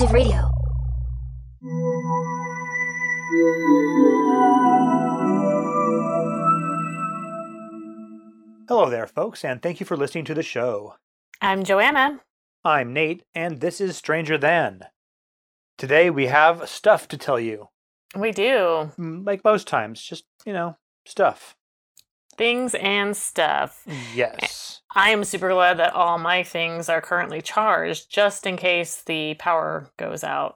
Alternative Radio. Hello there, folks, and thank you for listening to the show. I'm Joanna. I'm Nate, and this is Stranger Than. Today we have stuff to tell you. We do. Like most times, just, stuff. Things and stuff. Yes. I am super glad that all my things are currently charged, just in case the power goes out.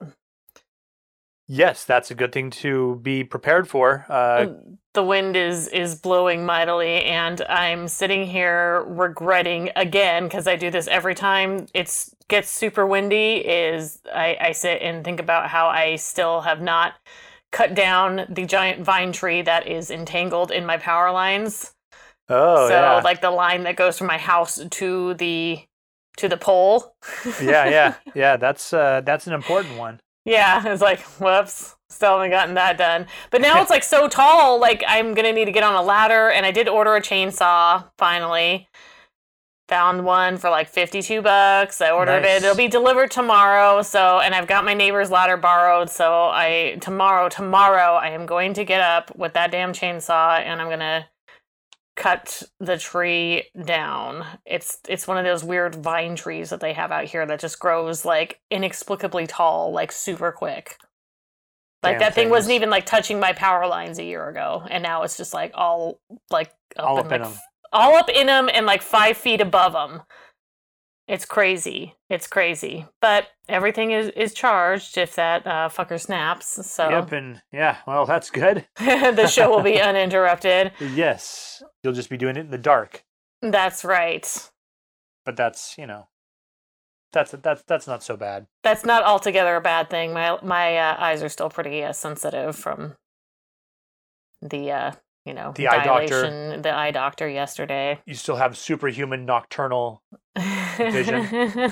Yes, that's a good thing to be prepared for. The wind is blowing mightily, and I'm sitting here regretting again, because I do this every time it gets super windy, is I sit and think about how I still have not cut down the giant vine tree that is entangled in my power lines. Oh, so like the line that goes from my house to the pole. Yeah. That's an important one. Yeah, it's like, whoops, still haven't gotten that done. But now it's like so tall, like I'm gonna need to get on a ladder, and I did order a chainsaw finally. Found one for like $52. I ordered it. It'll be delivered tomorrow. And I've got my neighbor's ladder borrowed. So tomorrow I am going to get up with that damn chainsaw, and I'm gonna cut the tree down. It's one of those weird vine trees that they have out here that just grows like inexplicably tall, like super quick. Like that thing wasn't even like touching my power lines a year ago, and now it's just like all up in them. All up in them and like 5 feet above them. It's crazy. But everything is charged if that fucker snaps. So. Yep, and well, that's good. The show will be uninterrupted. Yes, you'll just be doing it in the dark. That's right. But that's that's not so bad. That's not altogether a bad thing. My eyes are still pretty sensitive from the the eye doctor. The eye doctor yesterday. You still have superhuman nocturnal vision.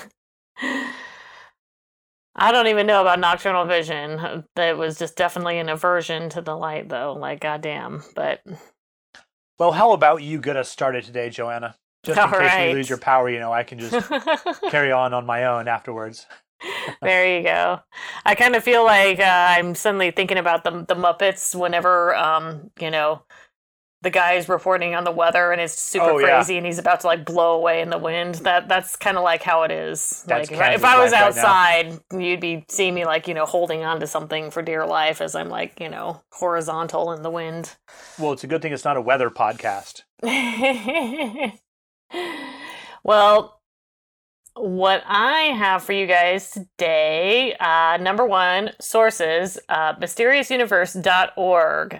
I don't even know about nocturnal vision. That was just definitely an aversion to the light, though. Like, goddamn. But well, how about you get us started today, Joanna? Just in case we lose your power, I can just carry on my own afterwards. There you go. I kind of feel like I'm suddenly thinking about the Muppets whenever, the guy's reporting on the weather and it's super crazy and he's about to like blow away in the wind. That's kind of like how it is. That's like if I was outside, you'd be seeing me like, holding on to something for dear life as I'm like, horizontal in the wind. Well, it's a good thing it's not a weather podcast. Well, what I have for you guys today, number one, sources, mysteriousuniverse.org,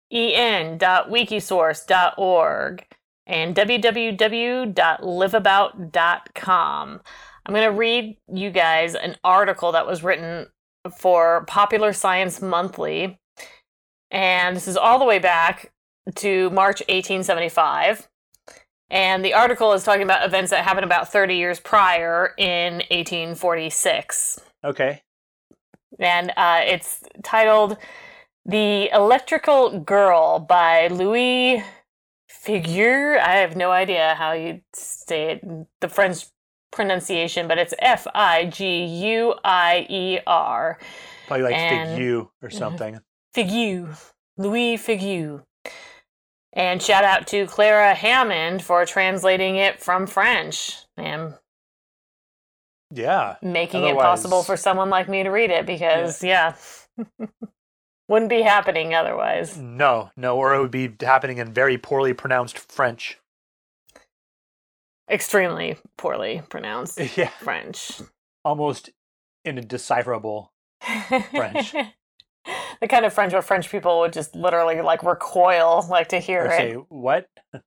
en.wikisource.org, and www.liveabout.com. I'm going to read you guys an article that was written for Popular Science Monthly, and this is all the way back to March 1875. And the article is talking about events that happened about 30 years prior in 1846. Okay. And it's titled The Electrical Girl by Louis Figuier. I have no idea how you say it, the French pronunciation, but it's Figuier. Probably like Figuier or something. Figuier. Louis Figuier. And shout out to Clara Hammond for translating it from French and making it possible for someone like me to read it because, wouldn't be happening otherwise. No, or it would be happening in very poorly pronounced French. Extremely poorly pronounced French. Almost indecipherable French. The kind of French where French people would just literally like recoil like to hear it. Say, what?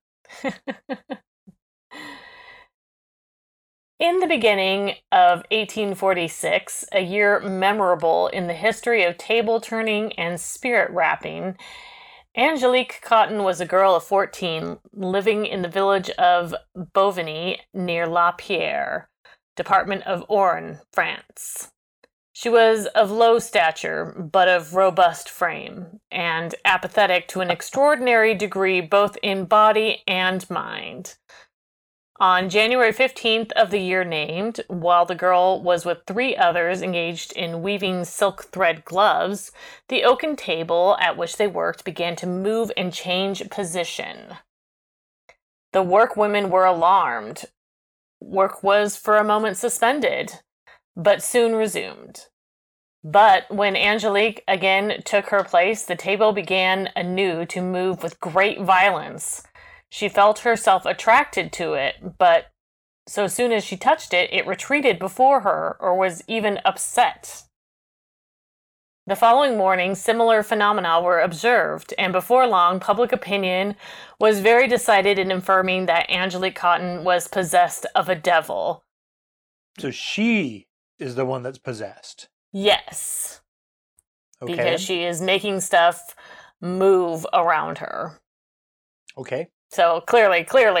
In the beginning of 1846, a year memorable in the history of table turning and spirit rapping, Angelique Cotton was a girl of 14 living in the village of Bovigny near La Pierre, Department of Orne, France. She was of low stature, but of robust frame, and apathetic to an extraordinary degree both in body and mind. On January 15th of the year named, while the girl was with 3 others engaged in weaving silk thread gloves, the oaken table at which they worked began to move and change position. The workwomen were alarmed. Work was for a moment suspended, but soon resumed. But when Angelique again took her place, the table began anew to move with great violence. She felt herself attracted to it, but so soon as she touched it, it retreated before her, or was even upset. The following morning, similar phenomena were observed, and before long, public opinion was very decided in affirming that Angelique Cotton was possessed of a devil. So she is the one that's possessed? Yes. Okay. Because she is making stuff move around her. Okay. So clearly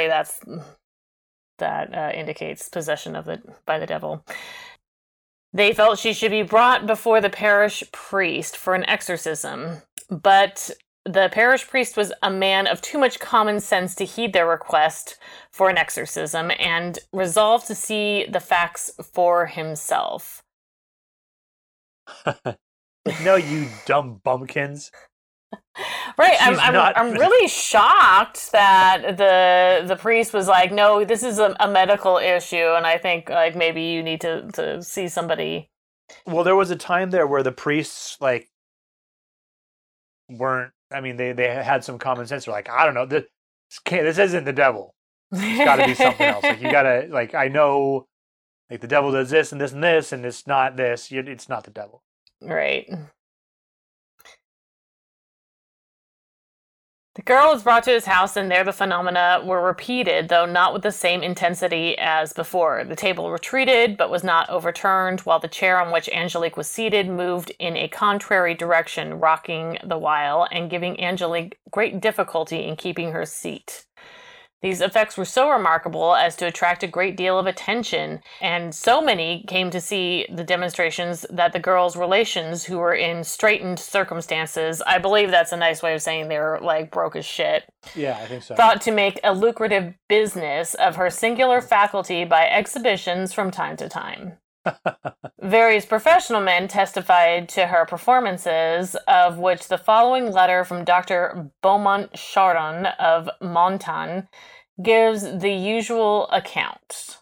that indicates possession by the devil. They felt she should be brought before the parish priest for an exorcism, but the parish priest was a man of too much common sense to heed their request for an exorcism and resolved to see the facts for himself. No, you dumb bumpkins. Right, I'm really shocked that the priest was like, no, this is a medical issue, and I think like maybe you need to see somebody. Well, there was a time there where the priests like weren't. I mean, they had some common sense. They're like, I don't know, this isn't the devil. It's got to be something else. Like you gotta like I know, like the devil does this, and it's not this. It's not the devil. Right. The girl was brought to his house, and there the phenomena were repeated, though not with the same intensity as before. The table retreated, but was not overturned, while the chair on which Angelique was seated moved in a contrary direction, rocking the while, and giving Angelique great difficulty in keeping her seat. These effects were so remarkable as to attract a great deal of attention, and so many came to see the demonstrations that the girl's relations, who were in straitened circumstances, I believe that's a nice way of saying they're like broke as shit. Yeah, I think so. Thought to make a lucrative business of her singular faculty by exhibitions from time to time. Various professional men testified to her performances, of which the following letter from Dr. Beaumont Chardon of Montagne gives the usual account.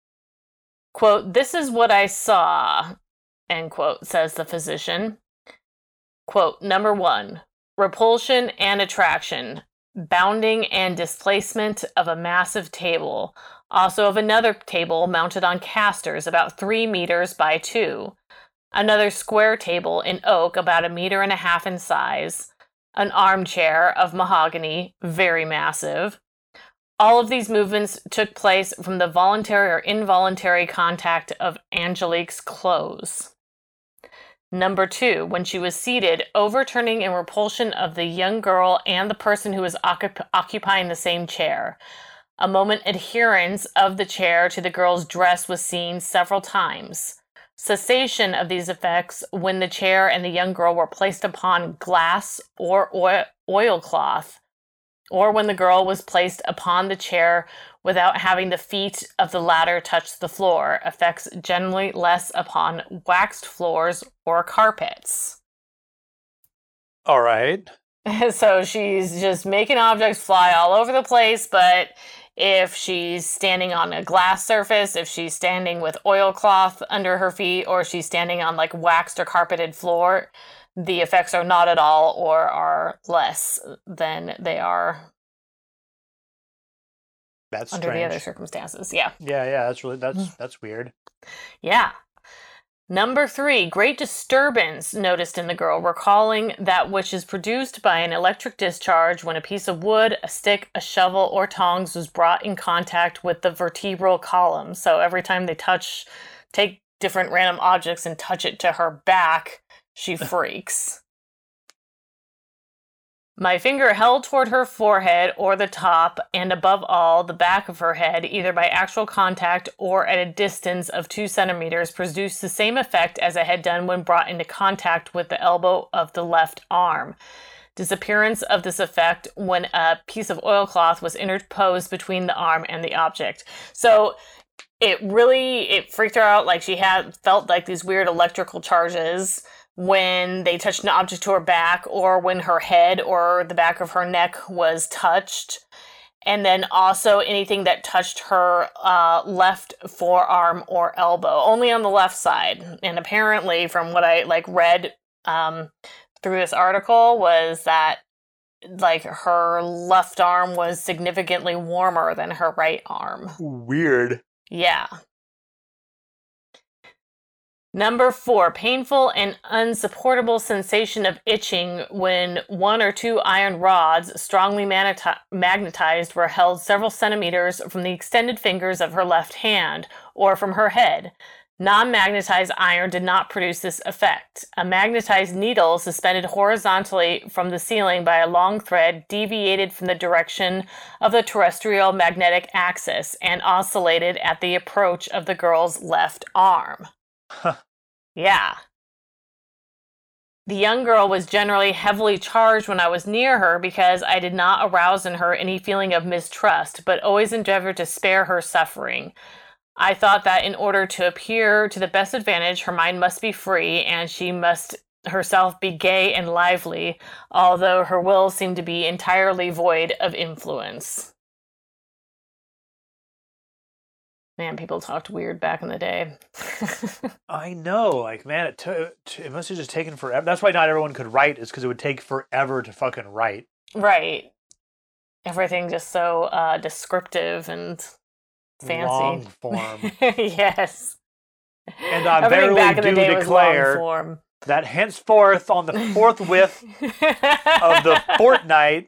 Quote, "This is what I saw," end quote, says the physician. Quote, "Number 1, repulsion and attraction, bounding and displacement of a massive table, also of another table mounted on casters about 3 meters by 2, another square table in oak about 1.5 meters in size, an armchair of mahogany, very massive. All of these movements took place from the voluntary or involuntary contact of Angelique's clothes. Number 2, when she was seated, overturning in repulsion of the young girl and the person who was occupying the same chair. A moment adherence of the chair to the girl's dress was seen several times. Cessation of these effects when the chair and the young girl were placed upon glass or oilcloth, or when the girl was placed upon the chair without having the feet of the latter touch the floor. Effects generally less upon waxed floors or carpets." All right. So she's just making objects fly all over the place, but if she's standing on a glass surface, if she's standing with oilcloth under her feet, or she's standing on like waxed or carpeted floor, the effects are not at all or are less than they are That's under strange. the other circumstances. Yeah. Yeah, that's weird. Yeah. Number 3, great disturbance noticed in the girl, recalling that which is produced by an electric discharge when a piece of wood, a stick, a shovel, or tongs was brought in contact with the vertebral column. So every time they take different random objects and touch it to her back, she freaks. My finger held toward her forehead or the top, and above all, the back of her head, either by actual contact or at a distance of 2 centimeters, produced the same effect as it had done when brought into contact with the elbow of the left arm. disappearance of this effect when a piece of oilcloth was interposed between the arm and the object. So it freaked her out. Like, she felt like these weird electrical charges when they touched an object to her back, or when her head or the back of her neck was touched. And then also anything that touched her left forearm or elbow, only on the left side. And apparently, from what I read through this article, was that her left arm was significantly warmer than her right arm. Weird. Yeah. Number 4, painful and unsupportable sensation of itching when 1 or 2 iron rods, strongly magnetized, were held several centimeters from the extended fingers of her left hand, or from her head. Non-magnetized iron did not produce this effect. A magnetized needle suspended horizontally from the ceiling by a long thread deviated from the direction of the terrestrial magnetic axis and oscillated at the approach of the girl's left arm. Huh. Yeah. The young girl was generally heavily charged when I was near her because I did not arouse in her any feeling of mistrust, but always endeavored to spare her suffering. I thought that in order to appear to the best advantage, her mind must be free, and she must herself be gay and lively, although her will seemed to be entirely void of influence. Man, people talked weird back in the day. I know, man, it must have just taken forever. That's why not everyone could write, is because it would take forever to fucking write. Right. Everything just so descriptive and fancy. Long form. Yes. And I verily do declare that henceforth, on the forthwith of the fortnight,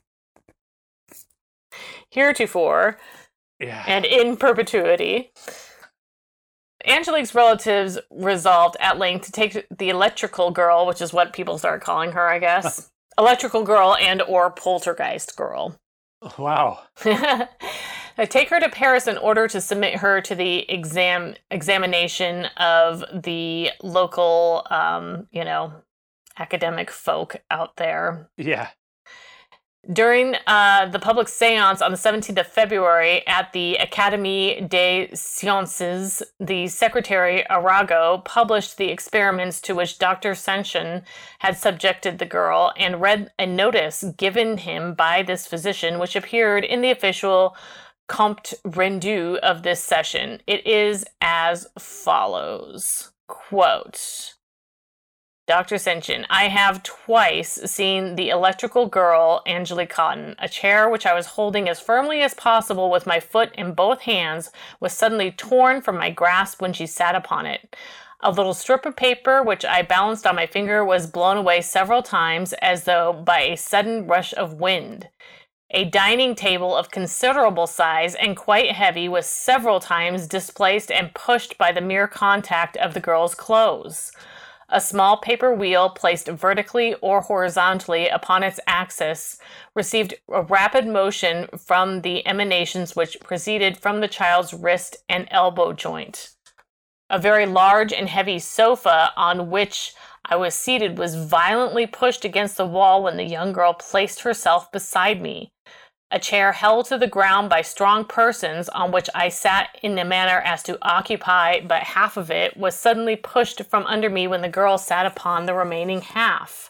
heretofore, and in perpetuity, Angelique's relatives resolved at length to take the electrical girl, which is what people started calling her, I guess, electrical girl and or poltergeist girl. Wow. Take her to Paris in order to submit her to the examination of the local, academic folk out there. Yeah. During the public seance on the 17th of February at the Académie des Sciences, the secretary Arago published the experiments to which Dr. Sanchen had subjected the girl and read a notice given him by this physician, which appeared in the official compte rendu of this session. It is as follows, quote, Dr. Sanchen, I have twice seen the electrical girl, Angelique Cotton. A chair which I was holding as firmly as possible with my foot in both hands was suddenly torn from my grasp when she sat upon it. A little strip of paper which I balanced on my finger was blown away several times as though by a sudden rush of wind. A dining table of considerable size and quite heavy was several times displaced and pushed by the mere contact of the girl's clothes. A small paper wheel placed vertically or horizontally upon its axis received a rapid motion from the emanations which proceeded from the child's wrist and elbow joint. A very large and heavy sofa on which I was seated was violently pushed against the wall when the young girl placed herself beside me. A chair held to the ground by strong persons, on which I sat in a manner as to occupy but half of it, was suddenly pushed from under me when the girl sat upon the remaining half.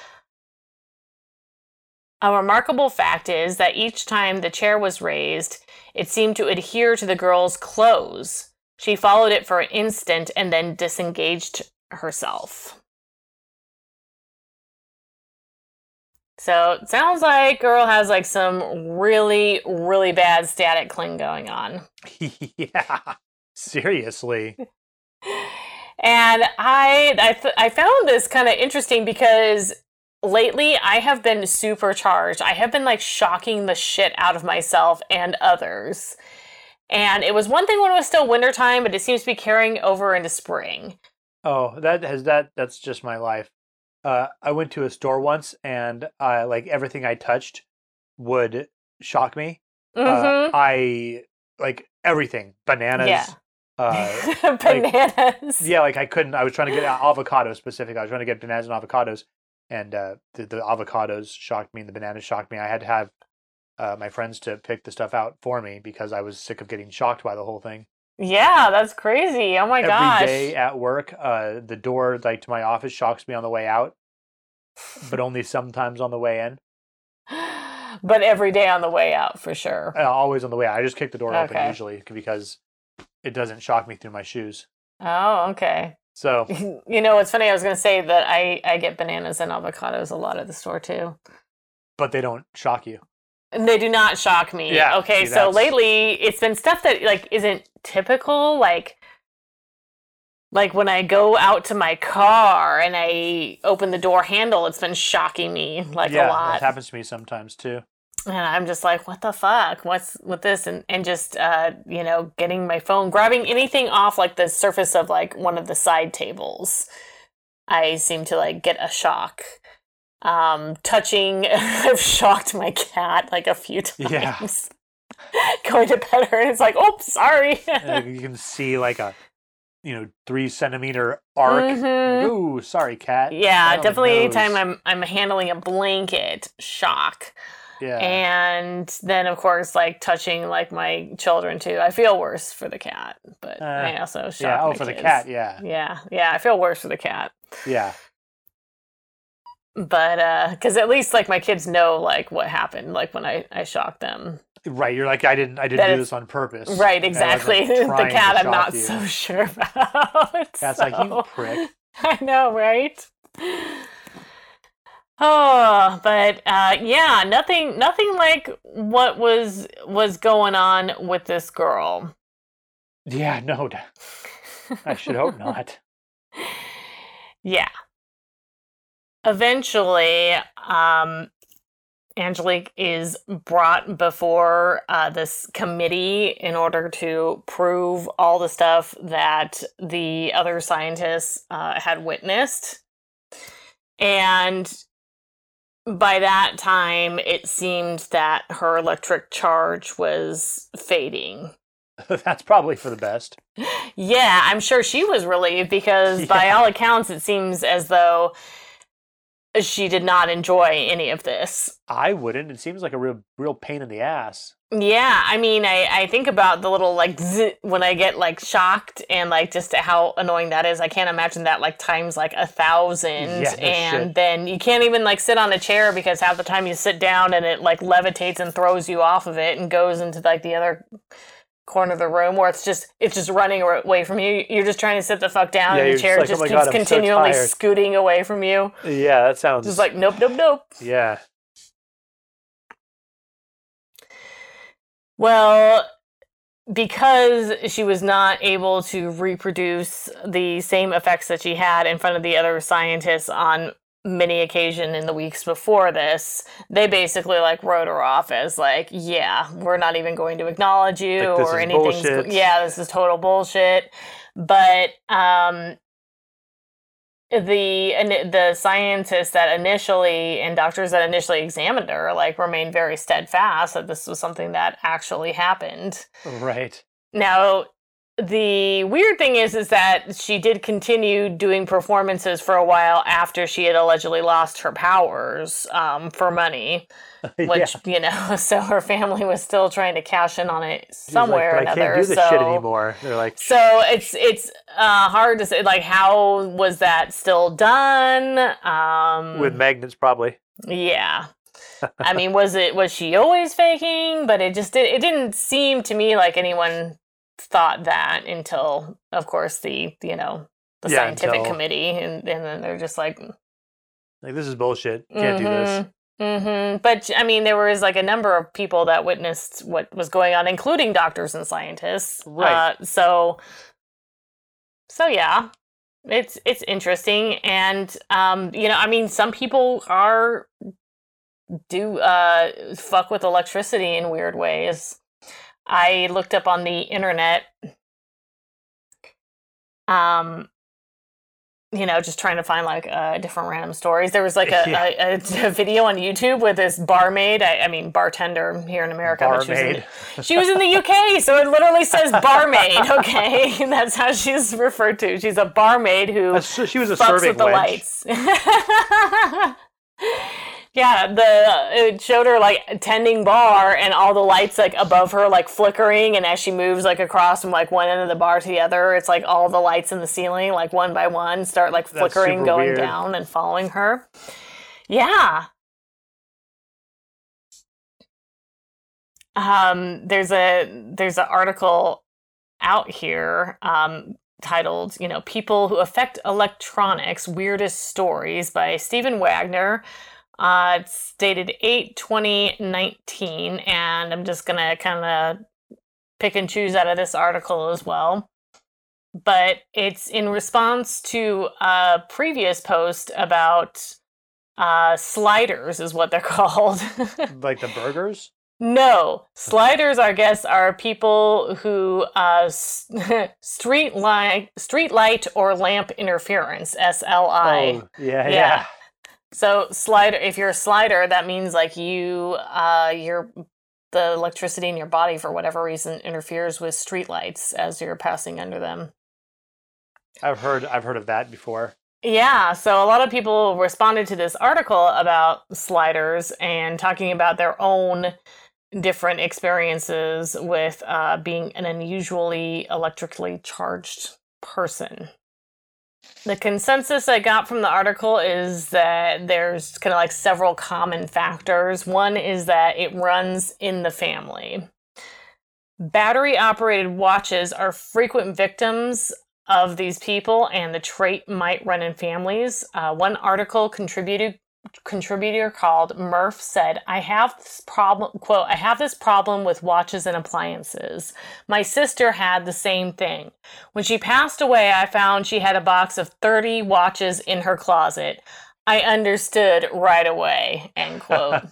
A remarkable fact is that each time the chair was raised, it seemed to adhere to the girl's clothes. She followed it for an instant and then disengaged herself. So it sounds like girl has some really, really bad static cling going on. Yeah, seriously. And I found this kind of interesting because lately I have been supercharged. I have been shocking the shit out of myself and others. And it was one thing when it was still wintertime, but it seems to be carrying over into spring. Oh, that's just my life. I went to a store once, and everything I touched would shock me. Mm-hmm. I everything, bananas. Yeah. Bananas. I couldn't. I was trying to get avocado specific. I was trying to get bananas and avocados, and the avocados shocked me, and the bananas shocked me. I had to have my friends to pick the stuff out for me because I was sick of getting shocked by the whole thing. Yeah, that's crazy. Oh my gosh. Every day at work, the door like to my office shocks me on the way out, but only sometimes on the way in. But every day on the way out, for sure. Always on the way out. I just kick the door open Okay. usually because it doesn't shock me through my shoes. Oh, okay. So You know, it's funny. I was going to say that I get bananas and avocados a lot at the store too. but they don't shock you. And they do not shock me. Yeah, Okay, see, so that's- lately it's been stuff that like isn't typical, like when I go out to my car and I open the door handle, it's been shocking me like a Yeah, lot. that happens to me sometimes too. And I'm just like, what the fuck? What's with this? And just, getting my phone, grabbing anything off like the surface of like one of the side tables. I seem to like get a shock. Touching, I've shocked my cat like a few times. Yeah. Going to pet her and it's like, oh, sorry. You can see like a 3 centimeter arc. Mhm. Ooh, sorry, cat. Yeah, Right on the definitely nose. anytime I'm handling a blanket, shock. Yeah. And then, of course, like touching like my children too. I feel worse for the cat, but I also shock yeah. Oh, my for the kids. cat. Yeah. Yeah. I feel worse for the cat, Yeah. but because at least like my kids know like what happened, like when I shocked them. Right. You're like, I didn't That do is- this on purpose. Right, I wasn't exactly. The trying to cat, I'm shock not you. so sure about. Cat's like, you prick. I know, right? Oh, but yeah, nothing like what was going on with this girl. Yeah. No. I should hope not. Yeah. Eventually, Angelique is brought before this committee in order to prove all the stuff that the other scientists had witnessed. And by that time, it seemed that her electric charge was fading. That's probably for the best. Yeah, I'm sure she was relieved because by Yeah. all accounts, it seems as though she did not enjoy any of this. I wouldn't. It seems like a real pain in the ass. Yeah, I mean, I think about the little like zzz, when I get like shocked and like just how annoying that is. I can't imagine that like times like 1,000, Yeah, no and shit. then you can't even like sit on a chair because half the time you sit down and it like levitates and throws you off of it and goes into like the other corner of the room, or it's just running away from you. You're just trying to sit the fuck down, Yeah, and you're the chair just just like, "Oh my keeps God, I'm so continually tired." scooting away from you. Yeah, that sounds Just like nope. yeah. Well, because she was not able to reproduce the same effects that she had in front of the other scientists on many occasions in the weeks before this, they basically like wrote her off as like, yeah, we're not even going to acknowledge you Like, this or is anything. bullshit. Yeah, this is total bullshit. But the scientists that initially and doctors that initially examined her like remained very steadfast that this was something that actually happened. Right. Now, the weird thing is that she did continue doing performances for a while after she had allegedly lost her powers for money, which so her family was still trying to cash in on it She's somewhere like, or but another. I can't do this shit anymore. They're like, So it's hard to say, like, how was that still done? with magnets, probably. Yeah. I mean, was she always faking? But it didn't seem to me like anyone thought that until, of course, the scientific until- committee, and then they're just like, Like, this is bullshit. Can't do this. Mm-hmm. But I mean, there was like a number of people that witnessed what was going on, including doctors and scientists. Right. So yeah, it's interesting, and I mean, some people do fuck with electricity in weird ways. I looked up on the internet. just trying to find like different random stories. There was like a video on YouTube with this barmaid, I mean bartender here in America. Barmaid. But she was in the UK, so it literally says barmaid. Okay, that's how she's referred to. She's a barmaid who she was a fucks serving with the wench. lights. Yeah, it showed her like tending bar and all the lights like above her like flickering, and as she moves like across from like one end of the bar to the other, it's like all the lights in the ceiling like one by one start like flickering, going weird. down and following her. Yeah. There's an article out here titled, People Who Affect Electronics, Weirdest Stories by Stephen Wagner. It's dated 8/20/19, and I'm just going to kind of pick and choose out of this article as well. But it's in response to a previous post about sliders is what they're called. Like the burgers? No, sliders, I guess, are people who street light or lamp interference, SLI. Oh, yeah. So slider, if you're a slider, that means like the electricity in your body for whatever reason interferes with street lights as you're passing under them. I've heard of that before. Yeah, so a lot of people responded to this article about sliders and talking about their own different experiences with being an unusually electrically charged person. The consensus I got from the article is that there's kind of like several common factors. One is that it runs in the family. Battery-operated watches are frequent victims of these people, and the trait might run in families. One article contributor called Murph said, I have this problem, quote, I have this problem with watches and appliances. My sister had the same thing. When she passed away, I found she had a box of 30 watches in her closet. I understood right away, end quote.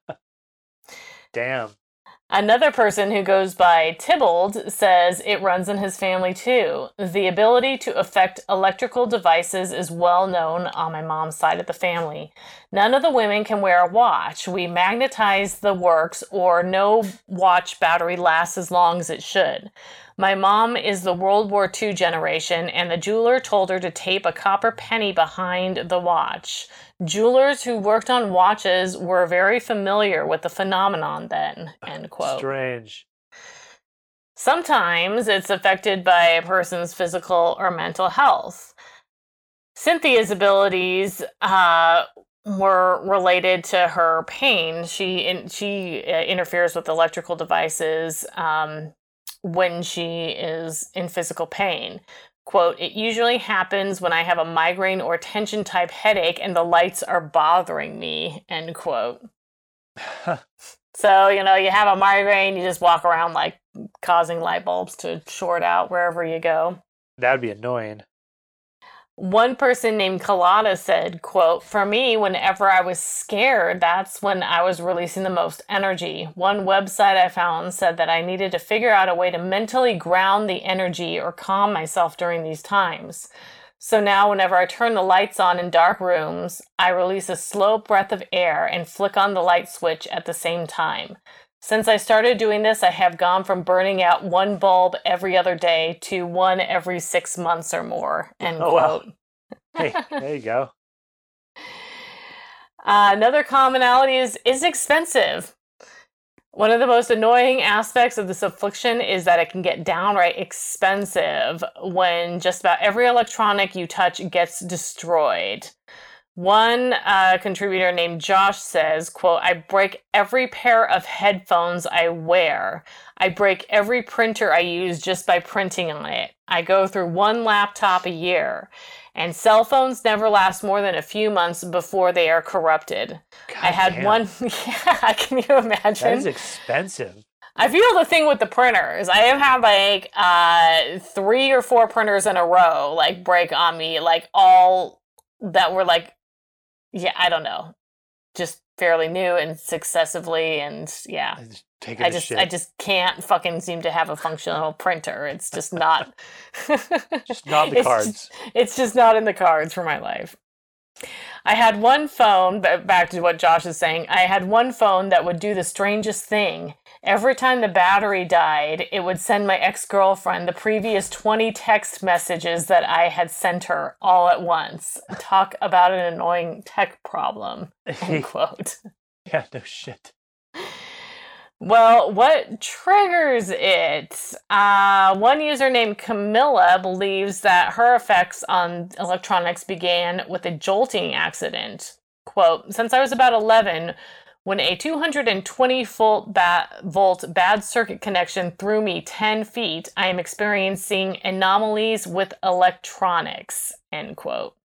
Damn. Another person who goes by Tybalt says it runs in his family too. The ability to affect electrical devices is well known on my mom's side of the family. None of the women can wear a watch. We magnetize the works, or no watch battery lasts as long as it should. My mom is the World War II generation, and the jeweler told her to tape a copper penny behind the watch. Jewelers who worked on watches were very familiar with the phenomenon then, end quote. Strange. Sometimes it's affected by a person's physical or mental health. Cynthia's abilities were related to her pain. She interferes with electrical devices when she is in physical pain. Quote, it usually happens when I have a migraine or tension type headache and the lights are bothering me, end quote. So, you have a migraine, you just walk around like causing light bulbs to short out wherever you go. That'd be annoying. One person named Kalada said, quote, for me, whenever I was scared, that's when I was releasing the most energy. One website I found said that I needed to figure out a way to mentally ground the energy or calm myself during these times. So now whenever I turn the lights on in dark rooms, I release a slow breath of air and flick on the light switch at the same time. Since I started doing this, I have gone from burning out one bulb every other day to one every 6 months or more, end quote. Wow. Hey, there you go. Another commonality is expensive. One of the most annoying aspects of this affliction is that it can get downright expensive when just about every electronic you touch gets destroyed. One contributor named Josh says, quote, I break every pair of headphones I wear. I break every printer I use just by printing on it. I go through one laptop a year. And cell phones never last more than a few months before they are corrupted. God I had damn. one... Yeah, can you imagine? That is expensive. I feel the thing with the printers. I have had like 3 or 4 printers in a row like break on me, like all that were like, yeah, I don't know, just fairly new and successively, and yeah. I just can't fucking seem to have a functional printer. It's just not. Just not the cards. It's just not in the cards for my life. I had one phone, back to what Josh is saying, I had one phone that would do the strangest thing. Every time the battery died, it would send my ex-girlfriend the previous 20 text messages that I had sent her all at once. Talk about an annoying tech problem, end quote. Yeah, no shit. Well, what triggers it? One user named Camilla believes that her effects on electronics began with a jolting accident. Quote, since I was about 11, when a 220-volt bad circuit connection threw me 10 feet, I am experiencing anomalies with electronics, end quote.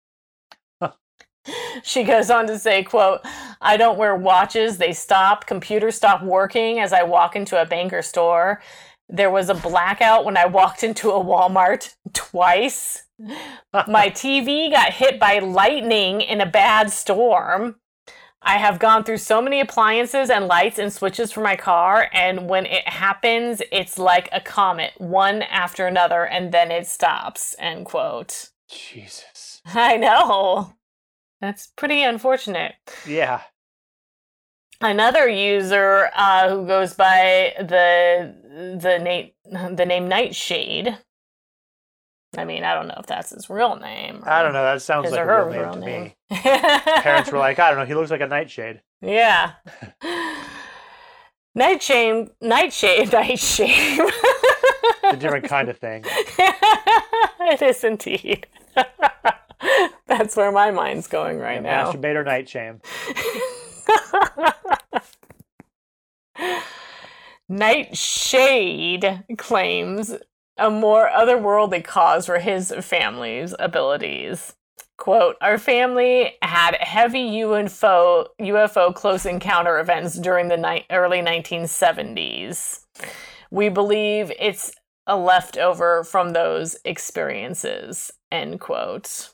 She goes on to say, quote, I don't wear watches. They stop. Computers stop working as I walk into a Banker store. There was a blackout when I walked into a Walmart twice. My TV got hit by lightning in a bad storm. I have gone through so many appliances and lights and switches for my car, and when it happens, it's like a comet, one after another, and then it stops, end quote. Jesus. I know. That's pretty unfortunate. Yeah. Another user who goes by the name Nightshade. I mean, I don't know if that's his real name. I don't know. That sounds like a real name to me. Parents were like, I don't know. He looks like a nightshade. Yeah. Nightshade. A different kind of thing. It is indeed. That's where my mind's going right now. Masturbator Nightshade. Nightshade claims a more otherworldly cause for his family's abilities. Quote, our family had heavy UFO close encounter events during the early 1970s. We believe it's a leftover from those experiences, end quote.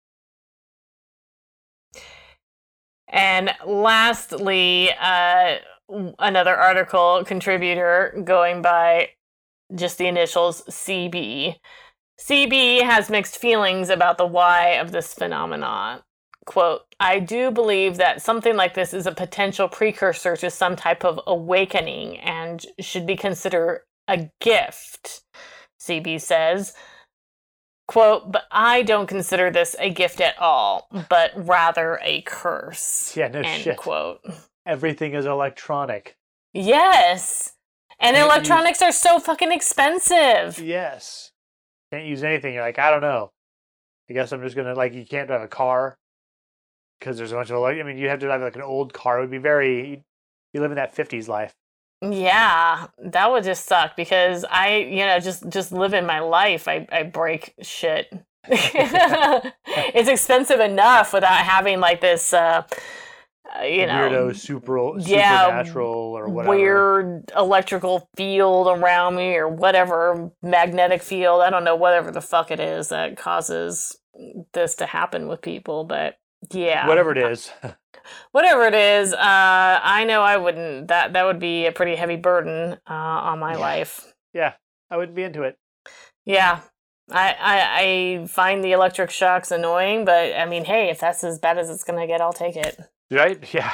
And lastly, another article contributor going by just the initials CB. CB has mixed feelings about the why of this phenomenon. Quote, I do believe that something like this is a potential precursor to some type of awakening and should be considered a gift, CB says. Quote, but I don't consider this a gift at all, but rather a curse. Yeah, no end shit. Quote. Everything is electronic. Yes. And electronics are so fucking expensive. Yes. Can't use anything. You're like, I don't know. I guess I'm just going to, like, you can't drive a car because there's a bunch of, I mean, you have to drive like an old car. It would be very, you live in that 50s life. Yeah, that would just suck because I, just living my life. I break shit. It's expensive enough without having like this, weirdo supernatural or whatever. Weird electrical field around me or whatever, magnetic field. I don't know, whatever the fuck it is that causes this to happen with people, but yeah. Whatever it is. Whatever it is, I know I wouldn't. That would be a pretty heavy burden on my life. Yeah, I wouldn't be into it. Yeah, I find the electric shocks annoying, but I mean, hey, if that's as bad as it's gonna get, I'll take it. Right? Yeah.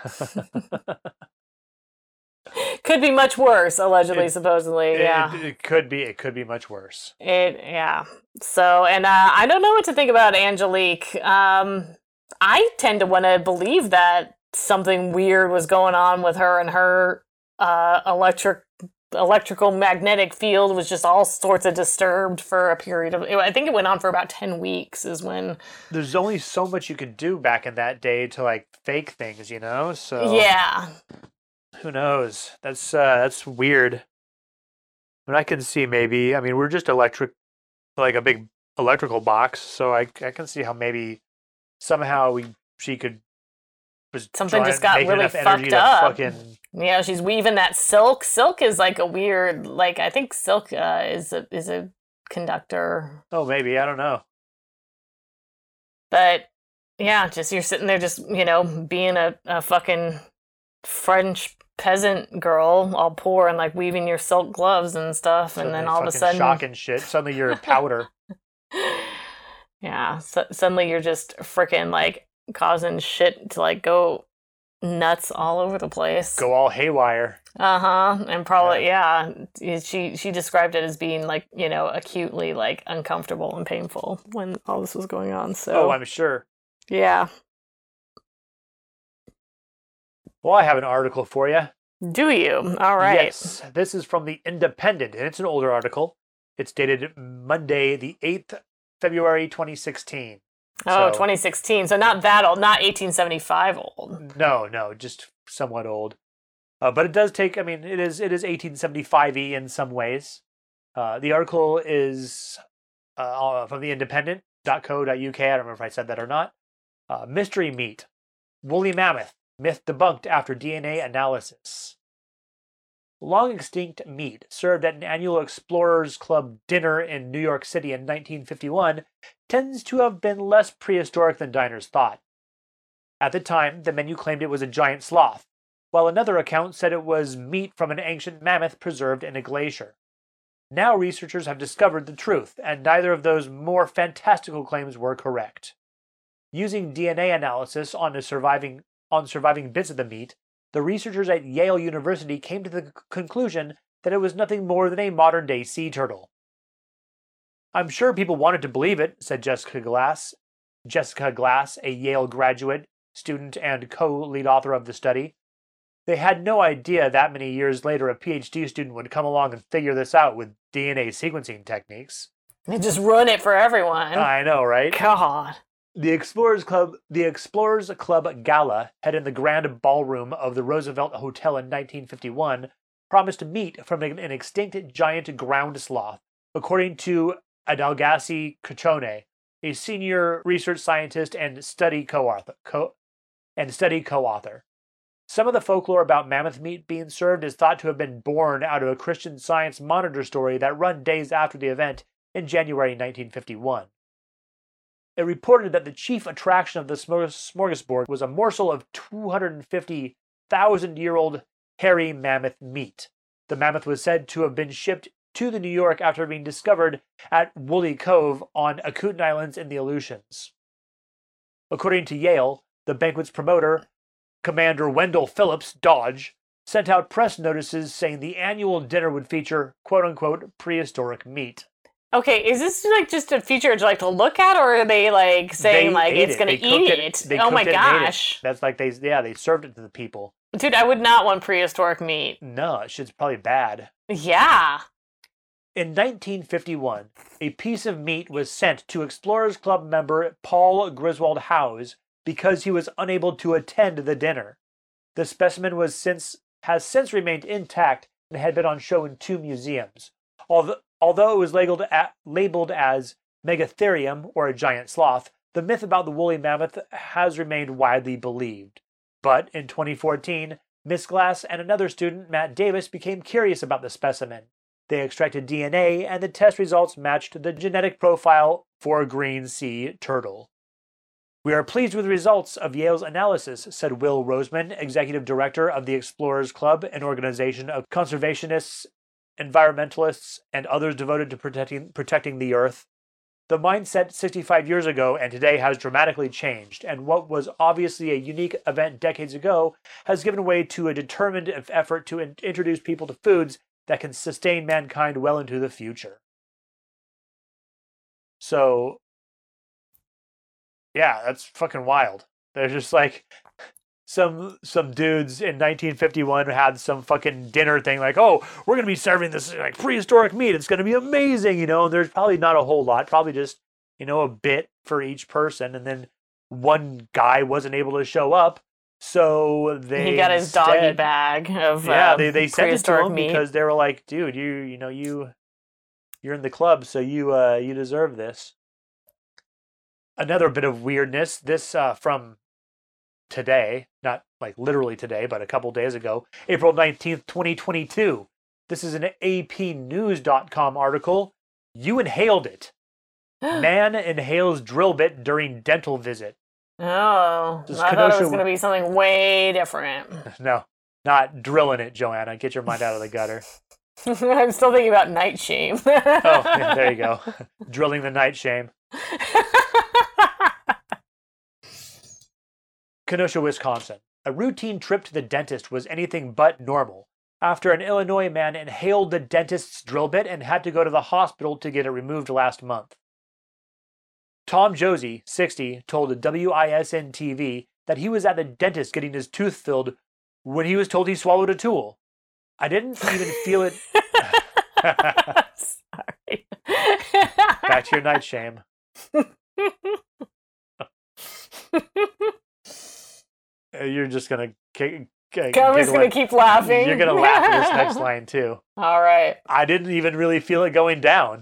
Could be much worse, allegedly, supposedly. It could be. It could be much worse. Yeah. So, and I don't know what to think about Angelique. I tend to want to believe that something weird was going on with her, and her electrical magnetic field was just all sorts of disturbed for a period of, I think it went on for about 10 weeks is when. There's only so much you could do back in that day to like fake things, so. Yeah. Who knows? That's weird. I mean, I can see maybe, we're just electric, like a big electrical box, so I can see how maybe somehow she could something just got really fucked up. Yeah, she's weaving that silk. Silk is like a weird, like I think silk is a conductor. Oh, maybe, I don't know. But Yeah, just you're sitting there just, being a fucking French peasant girl, all poor and like weaving your silk gloves and stuff, and Suddenly then all of a fucking sudden, shock and shit. Suddenly you're powder. yeah, suddenly you're just freaking like causing shit to like go nuts all over the place. Go all haywire. And probably she described it as being like acutely like uncomfortable and painful when all this was going on. So I'm sure. Yeah. Well, I have an article for you. Do you? All right. Yes, this is from the Independent, and it's an older article. It's dated Monday, the 8th February 2016. Oh, 2016. So not that old, not 1875 old. No, just somewhat old. But it does take, it is 1875-y in some ways. The article is from the independent.co.uk. I don't remember if I said that or not. Mystery meat. Woolly mammoth. Myth debunked after DNA analysis. Long extinct meat served at an annual Explorers Club dinner in New York City in 1951 tends to have been less prehistoric than diners thought. At the time, the menu claimed it was a giant sloth, while another account said it was meat from an ancient mammoth preserved in a glacier. Now researchers have discovered the truth, and neither of those more fantastical claims were correct. Using DNA analysis on surviving bits of the meat, the researchers at Yale University came to the conclusion that it was nothing more than a modern-day sea turtle. I'm sure people wanted to believe it, said Jessica Glass, a Yale graduate, student, and co-lead author of the study. They had no idea that many years later a PhD student would come along and figure this out with DNA sequencing techniques. They just ruin it for everyone. I know, right? God. The Explorers Club Gala, held in the grand ballroom of the Roosevelt Hotel in 1951, promised meat from an extinct giant ground sloth, according to Adalgassi Coccione, a senior research scientist and study co-author. Some of the folklore about mammoth meat being served is thought to have been born out of a Christian Science Monitor story that ran days after the event in January 1951. It reported that the chief attraction of the smorgasbord was a morsel of 250,000-year-old hairy mammoth meat. The mammoth was said to have been shipped to New York after being discovered at Woolly Cove on Akooten Islands in the Aleutians. According to Yale, the banquet's promoter, Commander Wendell Phillips, Dodge, sent out press notices saying the annual dinner would feature quote-unquote prehistoric meat. Okay, is this like just a feature to look at, or are they like saying it's going to eat it? Oh my gosh! That's like they served it to the people. Dude, I would not want prehistoric meat. No, it shit's probably bad. Yeah. In 1951, a piece of meat was sent to Explorers Club member Paul Griswold Howes because he was unable to attend the dinner. The specimen has since remained intact and had been on show in 2 museums. Although it was labeled as Megatherium, or a giant sloth, the myth about the woolly mammoth has remained widely believed. But in 2014, Miss Glass and another student, Matt Davis, became curious about the specimen. They extracted DNA, and the test results matched the genetic profile for a green sea turtle. We are pleased with the results of Yale's analysis, said Will Roseman, executive director of the Explorers Club, an organization of conservationists, environmentalists, and others devoted to protecting the Earth. The mindset 65 years ago and today has dramatically changed, and what was obviously a unique event decades ago has given way to a determined effort to introduce people to foods that can sustain mankind well into the future. So, yeah, that's fucking wild. There's just like some dudes in 1951 had some fucking dinner thing like, oh, we're gonna be serving this like prehistoric meat. It's gonna be amazing, And there's probably not a whole lot, probably just a bit for each person. And then one guy wasn't able to show up, so he got his doggy bag of they sent it to him meat. Because they were like, dude, you're in the club, so you deserve this. Another bit of weirdness. This from today, not like literally today, but a couple days ago, April 19th, 2022. This is an APnews.com article. You inhaled it. Man inhales drill bit during dental visit. Oh, Does I thought it was Kenosha- going to be something way different. No, not drilling it, Joanna. Get your mind out of the gutter. I'm still thinking about night shame. Oh, yeah, there you go. Drilling the night shame. Kenosha, Wisconsin. A routine trip to the dentist was anything but normal after an Illinois man inhaled the dentist's drill bit and had to go to the hospital to get it removed last month. Tom Josie, 60, told WISN TV that he was at the dentist getting his tooth filled when he was told he swallowed a tool. I didn't even feel it. Sorry. Back to your night shame. You're just going to I'm just going to keep laughing. You're going to laugh at this next line, too. All right. I didn't even really feel it going down.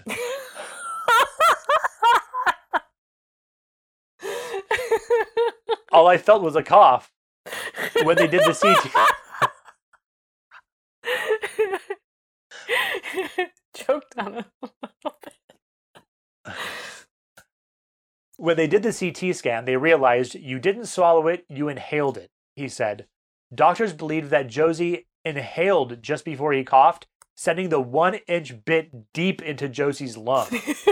All I felt was a cough when they did the CT. Choked on it a little bit. When they did the CT scan, they realized you didn't swallow it, you inhaled it, he said. Doctors believed that Josie inhaled just before he coughed, sending the 1-inch bit deep into Josie's lung.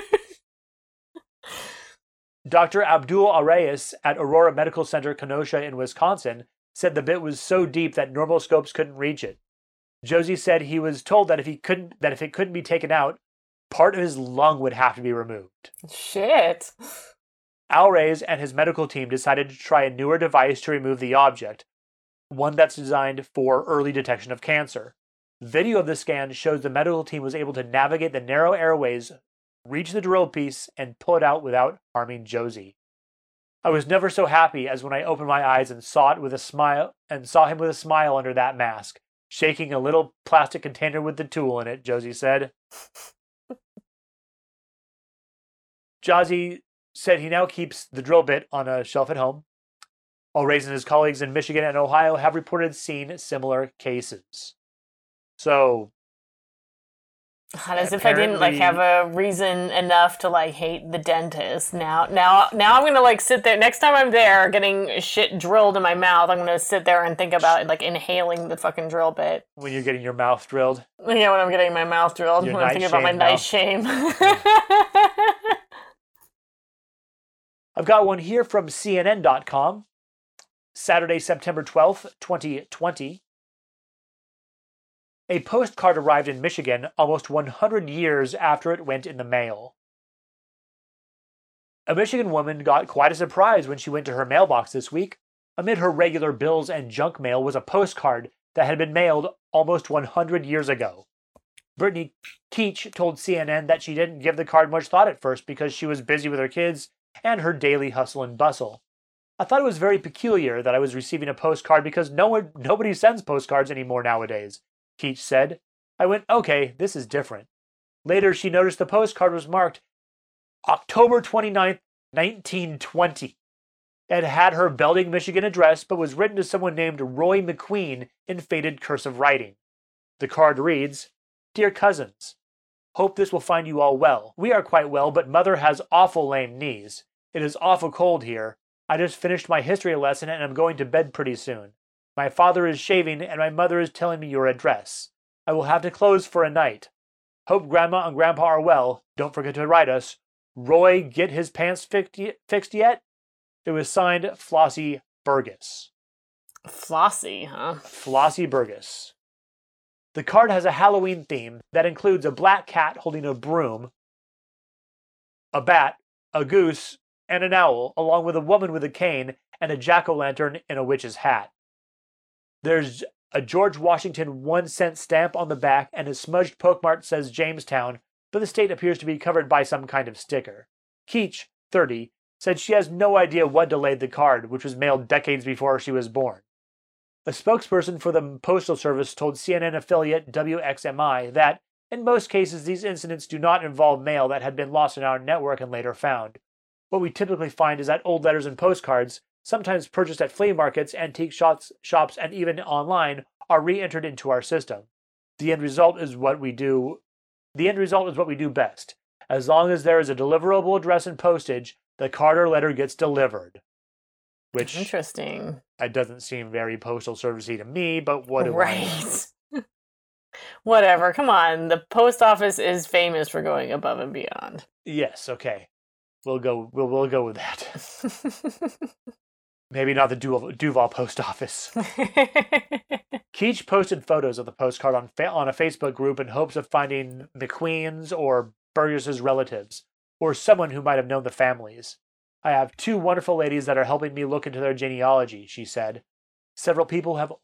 Dr. Abdul Arayas at Aurora Medical Center, Kenosha in Wisconsin, said the bit was so deep that normal scopes couldn't reach it. Josie said he was told that if it couldn't be taken out, part of his lung would have to be removed. Shit. Alrays and his medical team decided to try a newer device to remove the object, one that's designed for early detection of cancer. Video of the scan shows the medical team was able to navigate the narrow airways, reach the drill piece, and pull it out without harming Josie. I was never so happy as when I opened my eyes and saw him with a smile under that mask, shaking a little plastic container with the tool in it, Josie said. Josie said he now keeps the drill bit on a shelf at home. Alrays and his colleagues in Michigan and Ohio have reported seeing similar cases. So, as if I didn't have a reason enough to hate the dentist. Now I'm gonna sit there. Next time I'm there, getting shit drilled in my mouth, I'm gonna sit there and think about inhaling the fucking drill bit. When you're getting your mouth drilled. Yeah, when I'm getting my mouth drilled. When I'm thinking about my night shame. I've got one here from CNN.com. Saturday, September 12th, 2020. A postcard arrived in Michigan almost 100 years after it went in the mail. A Michigan woman got quite a surprise when she went to her mailbox this week. Amid her regular bills and junk mail was a postcard that had been mailed almost 100 years ago. Brittany Keach told CNN that she didn't give the card much thought at first because she was busy with her kids and her daily hustle and bustle. I thought it was very peculiar that I was receiving a postcard because nobody sends postcards anymore nowadays, Keach said. I went, okay, this is different. Later, she noticed the postcard was marked October 29th, 1920. It had her Belding, Michigan address, but was written to someone named Roy McQueen in faded cursive writing. The card reads, Dear cousins, hope this will find you all well. We are quite well, but Mother has awful lame knees. It is awful cold here. I just finished my history lesson and I'm going to bed pretty soon. My father is shaving and my mother is telling me your address. I will have to close for a night. Hope Grandma and Grandpa are well. Don't forget to write us. Roy, get his pants fixed yet? It was signed Flossie Burgess. Flossie, huh? Flossie Burgess. The card has a Halloween theme that includes a black cat holding a broom, a bat, a goose, and an owl, along with a woman with a cane and a jack-o'-lantern in a witch's hat. There's a George Washington 1-cent stamp on the back, and a smudged postmark says Jamestown, but the state appears to be covered by some kind of sticker. Keach, 30, said she has no idea what delayed the card, which was mailed decades before she was born. A spokesperson for the Postal Service told CNN affiliate WXMI that, in most cases, these incidents do not involve mail that had been lost in our network and later found. What we typically find is that old letters and postcards, sometimes purchased at flea markets, antique shops, and even online, are re-entered into our system. The end result is what we do best. As long as there is a deliverable address and postage, the card or letter gets delivered. which Interesting. it doesn't seem very postal servicey to me, but what do I know? Right. Whatever. Come on. The post office is famous for going above and beyond. Yes, okay. We'll go with that. Maybe not the Duval post office. Keach posted photos of the postcard on a Facebook group in hopes of finding McQueen's or Burgess' relatives, or someone who might have known the families. I have 2 wonderful ladies that are helping me look into their genealogy, she said. Several people have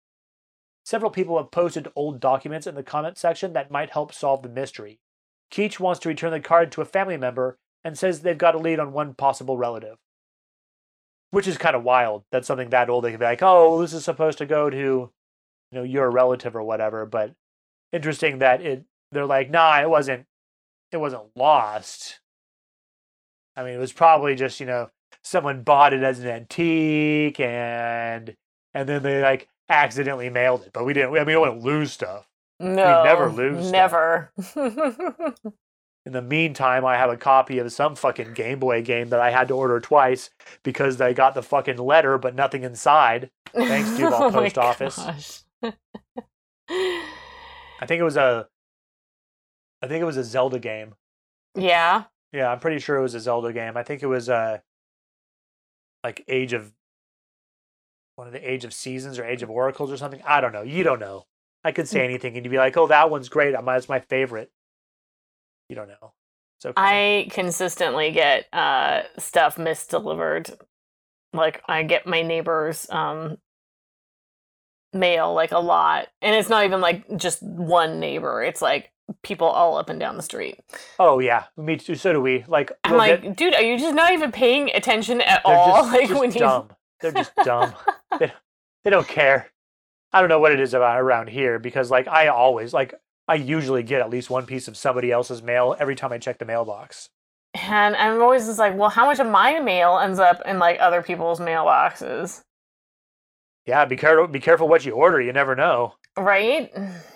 posted old documents in the comment section that might help solve the mystery. Keach wants to return the card to a family member and says they've got a lead on one possible relative. Which is kind of wild. That's something that old. They could be like, oh, this is supposed to go to, your relative or whatever. But interesting that they're like, nah, it wasn't lost. I mean, it was probably just, someone bought it as an antique and then they like accidentally mailed it. But we didn't. I mean, we don't want to lose stuff. No, we never lose. Never. In the meantime, I have a copy of some fucking Game Boy game that I had to order twice because I got the fucking letter but nothing inside. Thanks, Duval Post Office. I think it was a Zelda game. Yeah. Yeah, I'm pretty sure it was a Zelda game. I think it was like Age of Seasons or Age of Oracles or something. I don't know. You don't know. I could say anything and you'd be like, "Oh, that one's great. That's my favorite." You don't know. So I consistently get stuff misdelivered. Like I get my neighbor's mail like a lot, and it's not even like just one neighbor. It's like people all up and down the streat. Oh yeah, me too. So do we. Like I'm like, dude, are you just not even paying attention at all? Like just when dumb. They're just dumb. They don't care. I don't know what it is about around here because like I usually get at least one piece of somebody else's mail every time I check the mailbox. And I'm always just like, well, how much of my mail ends up in like other people's mailboxes? Yeah, be careful what you order. You never know. Right?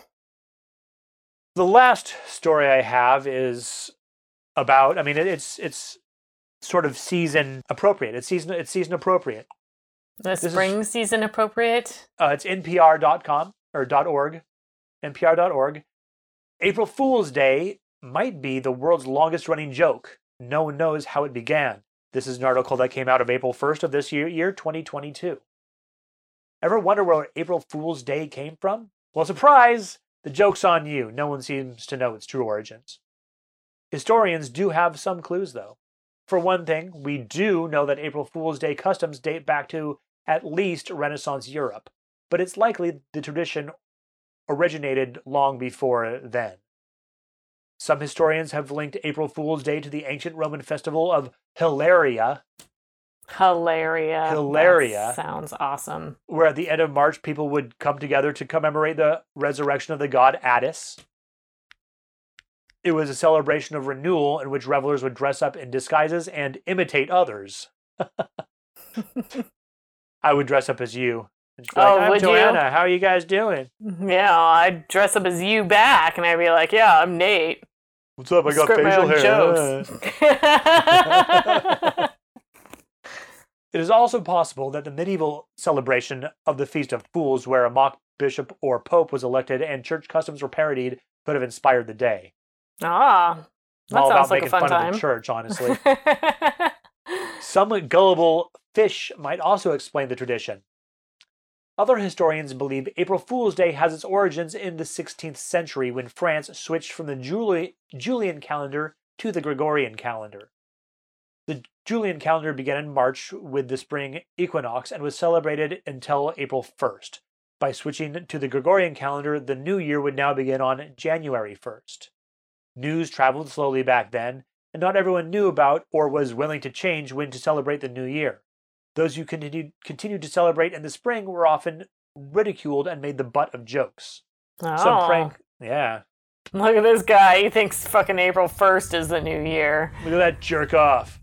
The last story I have is about, I mean, it's sort of season appropriate. It's season appropriate. Spring season appropriate? It's npr.com or .org. npr.org. April Fool's Day might be the world's longest running joke. No one knows how it began. This is an article that came out of April 1st of this year 2022. Ever wonder where April Fool's Day came from? Well, surprise! The joke's on you. No one seems to know its true origins. Historians do have some clues, though. For one thing, we do know that April Fool's Day customs date back to at least Renaissance Europe, but it's likely the tradition originated long before then. Some historians have linked April Fool's Day to the ancient Roman festival of Hilaria. Hilaria. That sounds awesome. Where at the end of March, people would come together to commemorate the resurrection of the god Attis. It was a celebration of renewal in which revelers would dress up in disguises and imitate others. I would dress up as you. I'm Joanna. How are you guys doing? Yeah, I'd dress up as you back, and I'd be like, yeah, I'm Nate. What's up? I got facial hair. It is also possible that the medieval celebration of the Feast of Fools, where a mock bishop or pope was elected and church customs were parodied, could have inspired the day. Ah, that sounds like a fun time. Of the church, honestly. Some gullible fish might also explain the tradition. Other historians believe April Fool's Day has its origins in the 16th century when France switched from the Julian calendar to the Gregorian calendar. The Julian calendar began in March with the spring equinox and was celebrated until April 1st. By switching to the Gregorian calendar, the new year would now begin on January 1st. News traveled slowly back then, and not everyone knew about or was willing to change when to celebrate the new year. Those who continued to celebrate in the spring were often ridiculed and made the butt of jokes. Oh. Yeah. Look at this guy. He thinks fucking April 1st is the new year. Look at that jerk off.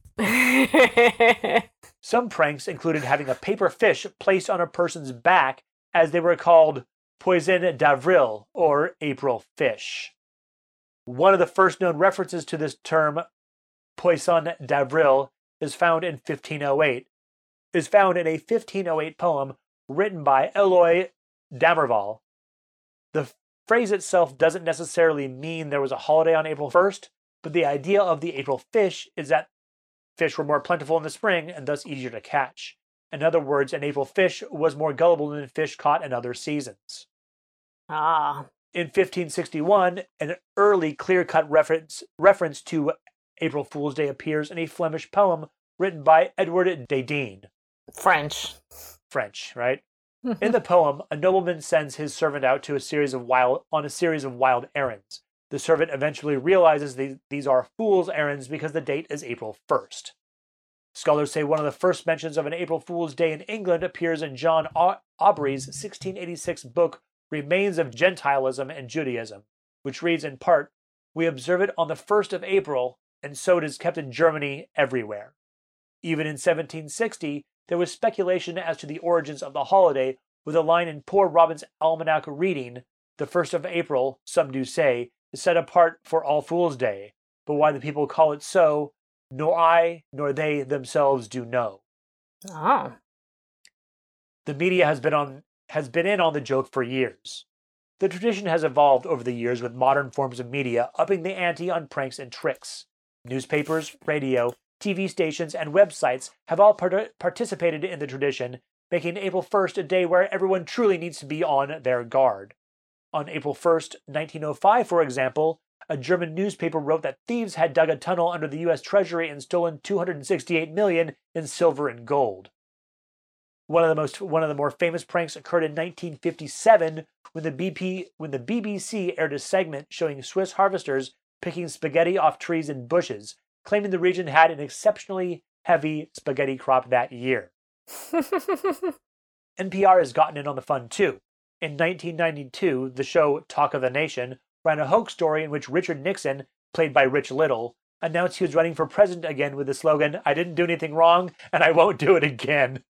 Some pranks included having a paper fish placed on a person's back as they were called Poisson d'avril or April fish. One of the first known references to this term, Poisson d'avril, is found in 1508, is found in a 1508 poem written by Eloy Damerval. The phrase itself doesn't necessarily mean there was a holiday on April 1st, but the idea of the April fish is that fish were more plentiful in the spring and thus easier to catch. In other words, an April fish was more gullible than fish caught in other seasons. Ah. In 1561, an early clear-cut reference to April Fool's Day appears in a Flemish poem written by Edward de Dene. French, right? In the poem, a nobleman sends his servant out to a series of wild errands. The servant eventually realizes these are fool's errands because the date is April 1st. Scholars say one of the first mentions of an April Fool's Day in England appears in John Aubrey's 1686 book Remains of Gentilism and Judaism, which reads in part, "We observe it on the 1st of April, and so it is kept in Germany everywhere." Even in 1760, there was speculation as to the origins of the holiday, with a line in Poor Robin's Almanac reading, "The 1st of April, some do say, is set apart for All Fool's Day, but why the people call it so, nor I nor they themselves do know." Oh. The media has been in on the joke for years. The tradition has evolved over the years with modern forms of media upping the ante on pranks and tricks. Newspapers, radio, TV stations, and websites have all participated in the tradition, making April 1st a day where everyone truly needs to be on their guard. On April 1st, 1905, for example, a German newspaper wrote that thieves had dug a tunnel under the U.S. Treasury and stolen $268 million in silver and gold. One of the more famous pranks occurred in 1957 when the BBC aired a segment showing Swiss harvesters picking spaghetti off trees and bushes, claiming the region had an exceptionally heavy spaghetti crop that year. NPR has gotten in on the fun too. In 1992, the show Talk of the Nation ran a hoax story in which Richard Nixon, played by Rich Little, announced he was running for president again with the slogan, "I didn't do anything wrong, and I won't do it again."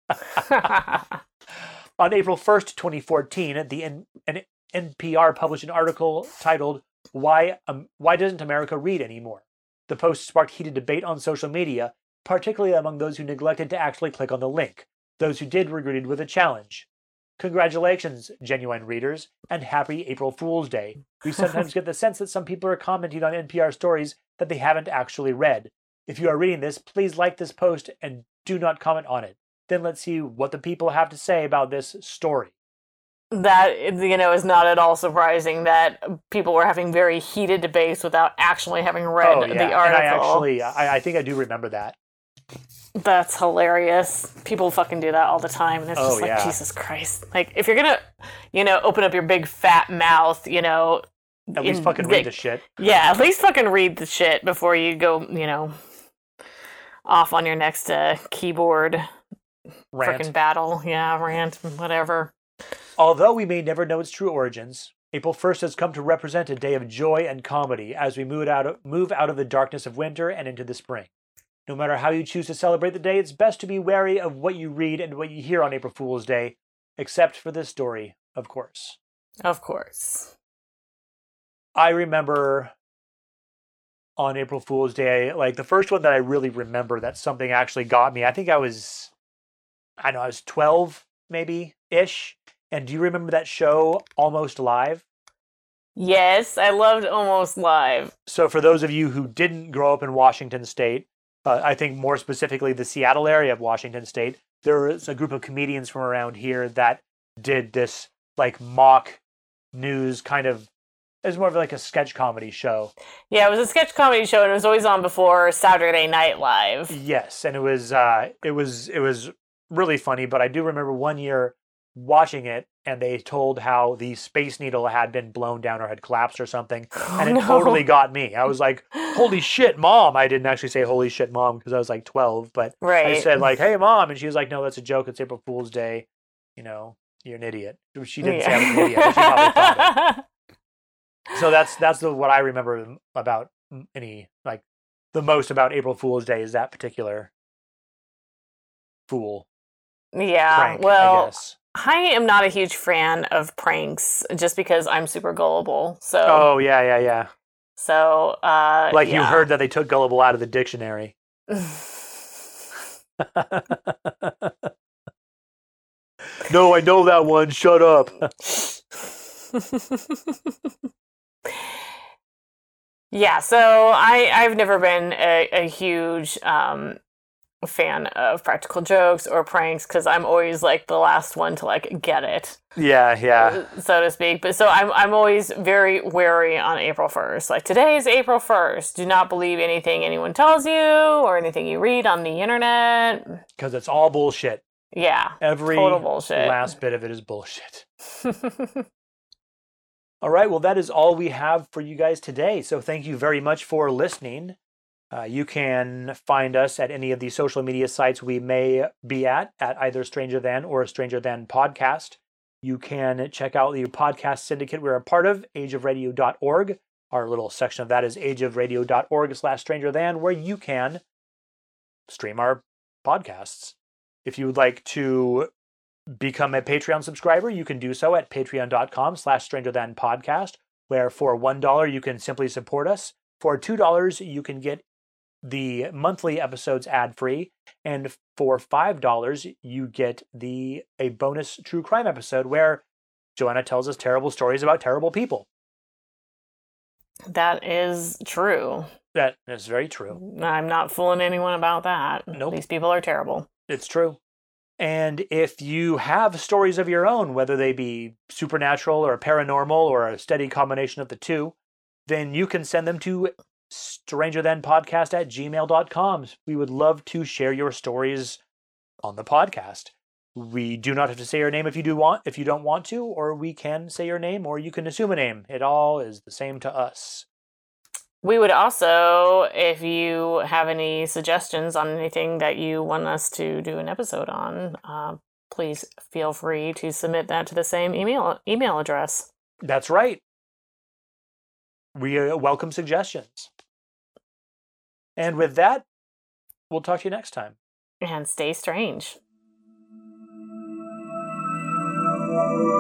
On April 1st, 2014, an NPR published an article titled, Why Doesn't America Read Anymore? The post sparked heated debate on social media, particularly among those who neglected to actually click on the link. Those who did were greeted with a challenge. "Congratulations, genuine readers, and happy April Fool's Day. We sometimes get the sense that some people are commenting on NPR stories that they haven't actually read. If you are reading this, please like this post and do not comment on it. Then let's see what the people have to say about this story." That, is not at all surprising that people were having very heated debates without actually having read the article. And I think I do remember that. That's hilarious. People fucking do that all the time, and it's just like, Jesus Christ. Like, if you're gonna, open up your big fat mouth, at least fucking read the shit. Yeah, at least fucking read the shit before you go, off on your next keyboard freaking battle. Yeah, rant, whatever. Although we may never know its true origins, April 1st has come to represent a day of joy and comedy as we move out of the darkness of winter and into the spring. No matter how you choose to celebrate the day, it's best to be wary of what you read and what you hear on April Fool's Day, except for this story, of course. Of course. I remember on April Fool's Day, like the first one that I really remember that something actually got me, I think I was 12 maybe-ish. And do you remember that show, Almost Live? Yes, I loved Almost Live. So for those of you who didn't grow up in Washington State, I think more specifically the Seattle area of Washington State, there was a group of comedians from around here that did this like mock news kind of, it was more of like a sketch comedy show. Yeah, it was a sketch comedy show, and it was always on before Saturday Night Live. Yes, and it was really funny, but I do remember one year watching it, and they told how the Space Needle had been blown down or had collapsed or something, and it totally got me. I was like, "Holy shit, Mom!" I didn't actually say "Holy shit, Mom" because I was like 12, but I said like, "Hey, Mom," and she was like, "No, that's a joke. It's April Fool's Day. You're an idiot." She didn't say I was an idiot, but she probably thought it. So that's what I remember about the most about April Fool's Day is that particular fool. Yeah, prank, well, I guess. I am not a huge fan of pranks just because I'm super gullible. So. Oh, yeah. So, you heard that they took gullible out of the dictionary. No, I know that one. Shut up. Yeah, so I've never been a huge fan of practical jokes or pranks because I'm always like the last one to like get it, Yeah. so to speak. But so I'm always very wary on April 1st. Like today is April 1st. Do not believe anything anyone tells you or anything you read on the internet. Because it's all bullshit. Yeah, Every total bullshit. last bit of it is bullshit. All right, well, that is all we have for you guys today. So thank you very much for listening. You can find us at any of the social media sites we may be at either Stranger Than or Stranger Than Podcast. You can check out the podcast syndicate we're a part of, ageofradio.org. Our little section of that is ageofradio.org/strangerthan, where you can stream our podcasts. If you would like to become a Patreon subscriber, you can do so at patreon.com/strangerthanpodcast, where for $1 you can simply support us. For $2 you can get the monthly episodes ad-free, and for $5 you get a bonus true crime episode where Joanna tells us terrible stories about terrible people. That is true. That is very true. I'm not fooling anyone about that. Nope. These people are terrible. It's true. And if you have stories of your own, whether they be supernatural or paranormal or a steady combination of the two, then you can send them to strangerthanpodcast@gmail.com. We would love to share your stories on the podcast. We do not have to say your name if you don't want to, or we can say your name, or you can assume a name. It all is the same to us. We would also, if you have any suggestions on anything that you want us to do an episode on, please feel free to submit that to the same email address. That's right. We welcome suggestions. And with that, we'll talk to you next time. And stay strange.